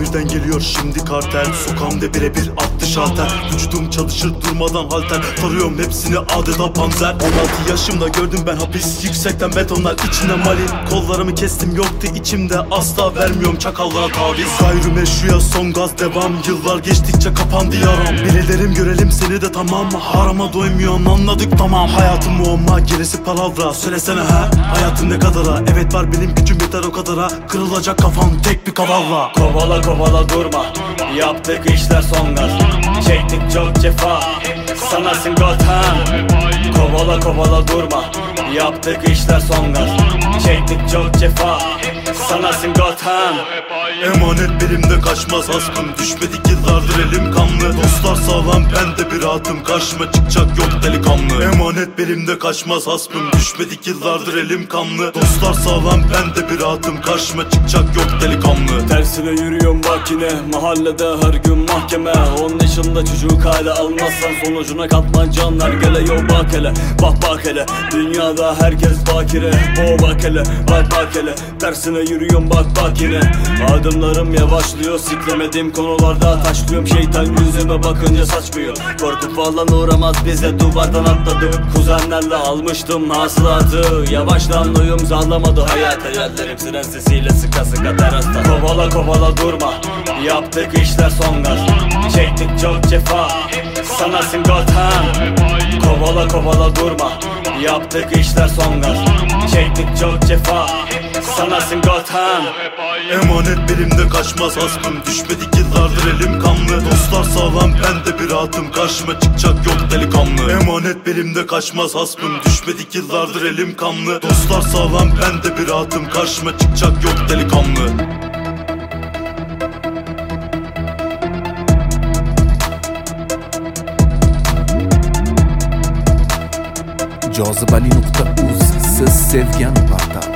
birden geliyor şimdi kartel. Sokağımda birebir attı şalter. Vücudum çalışır durmadan halter. Tarıyorum hepsini adeta panzer. 16 yaşımda gördüm ben hapis. Yüksekten betonlar içinde mali. Kollarımı kestim yoktu içimde. Asla vermiyorum çakallara taviz. Gayrimeşruya son gaz devam. Yıllar geçtikçe kapandı yaram. Bilelim görelim seni de tamam. Harama doymuyorsun anladık tamam. Hayatım muamma gerisi palavra. Söylesene ha hayatın ne kadara. Evet var benim gücüm yeter o kadara. Kırılacak kafam tek bir kavalla. Kovala kovala durma. Yaptık işler son gaz. Çektik çok cefa. Sanasın Gotham. Kovala kovala durma. Yaptık işler son gaz. Çektik çok cefa. Sanasın Gotham. Emanet belimde kaçmaz askım. Düşmedik yıllardır elim kanlı. Dostlar sağlam ben de bir rahatım. Karşıma çıkacak yok delikanlı. Emanet belimde kaçmaz askım. Düşmedik yıllardır elim kanlı. Dostlar sağlam ben de bir rahatım. Karşıma çıkacak yok delikanlı. Tersine yürüyorum bak yine. Mahallede her gün mahkeme. 10 yaşında çocuk hala almazsan sonucuna katlan canlar gele. Yo bak hele bak hele. Dünyada herkes bakire. O bak hele bak hele. Tersine yürüyorum bak yine. Adımlarım yavaşlıyor. Siklemediğim konularda taşlıyorum. Şeytan yüzüme bakınca saçmıyor. Korku falan uğramaz bize duvardan atladık. Kuzenlerle almıştım hasılatı. Yavaştan uyum sağlamadı hayat. Hayallerim siren sesiyle sıka sıka terasta. Kovala kovala durma. Yaptık işler son gaz. Çektik çok cefa. Sanasın Gotham. Kovala kovala durma. Yaptık işler son gaz. Çektik çok cefa. Sanasın Gotham. Emanet belimde kaçmaz askım. Düşmedik yıllardır elim kanlı. Dostlar sağlam ben de bir rahatım. Karşıma çıkacak yok delikanlı. Emanet belimde kaçmaz askım. Düşmedik yıllardır elim kanlı. Dostlar sağlam ben de bir rahatım. Karşıma çıkacak yok delikanlı. Cazibeli.uz siz sevgan parda.